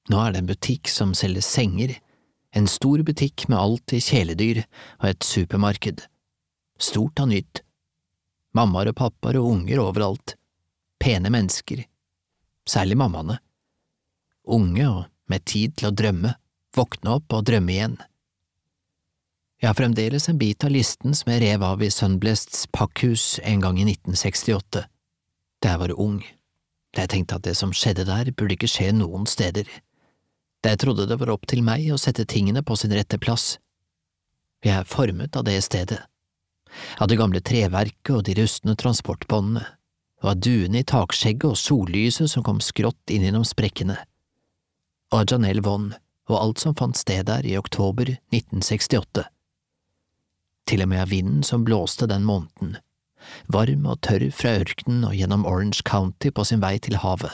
Nå er det en butikk som selger senger, en stor butikk med alt i kjæledyr og et supermarked. Stort og nytt. Mammaer og pappaer og unger overalt. Pene mennesker. Særlig mammaene. Unge og med tid til å drømme, våkne opp og drømme igjen. Jeg har fremdeles en bit av listen som jeg rev av i Sunblests pakkhus en gang i 1968, da jeg var ung, da jeg tenkte at det som skjedde der burde ikke skje noen steder, da jeg trodde det var opp til meg å sette tingene på sin rette plass. Jeg er formet av det stedet, av det gamle treverket og de rustne transportbåndene, og av duene i takskjegget og sollyset som kom skrått inn gjennom sprekkene, og av Janelle Vonn og alt som fant sted der i oktober 1968. Til og med av vinden som blåste den måneden, varm og tørr fra ørkenen og gjennom Orange County på sin vei til havet.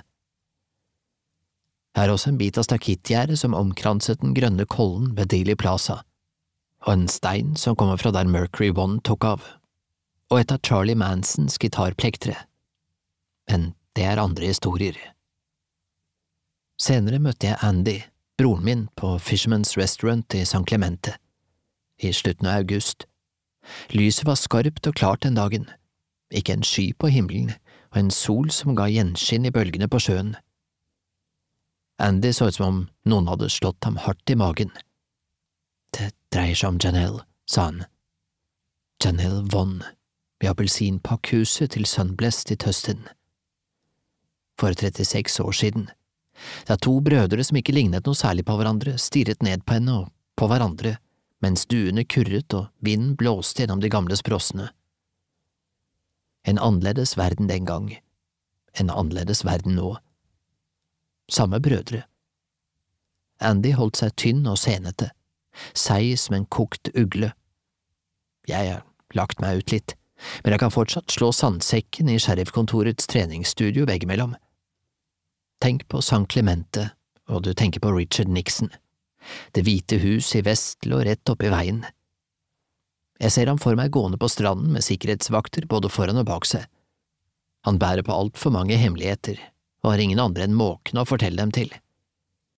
Her er også en bit av stakittgjerdet som omkranset den grønne kollen ved Dealey Plaza, og en stein som kommer fra der Mercury One tok av, og et av Charlie Mansons gitarplektere. Men det er andre historier. Senere møtte jeg Andy, broren min, på Fisherman's Restaurant i San Clemente, i slutten av august. Lyset var skarpt og klart den dagen, ikke en sky på himmelen, og en sol som ga gjenskinn i bølgene på sjøen. Andy så ut som om noen hadde slått ham hardt i magen. Det dreier seg om Janelle, sa han. Janelle Vonn, ved appelsinpakkhuset til Sunblest i Tustin. For 36 år siden, da to brødre som ikke lignet noe særlig på hverandre, stirret ned på henne og på hverandre, mens duene kurret og vinden blåste gjennom de gamle sprossene. En annerledes verden den gang, en annerledes verden nå. Samme brødre. Andy holdt seg tynn og senete, seig som en kokt ugle. Jeg har lagt meg ut litt, men jeg kan fortsatt slå sandsekken i sheriffkontorets treningsstudio veggimellom. Tenk på San Clemente, og du tenker på Richard Nixon. Det hvite hus i vest lå rett oppe i veien. Jeg ser ham for meg gående på stranden med sikkerhetsvakter både foran og bak seg. Han bærer på alt for mange hemmeligheter, og har ingen andre enn måkene å fortelle dem til.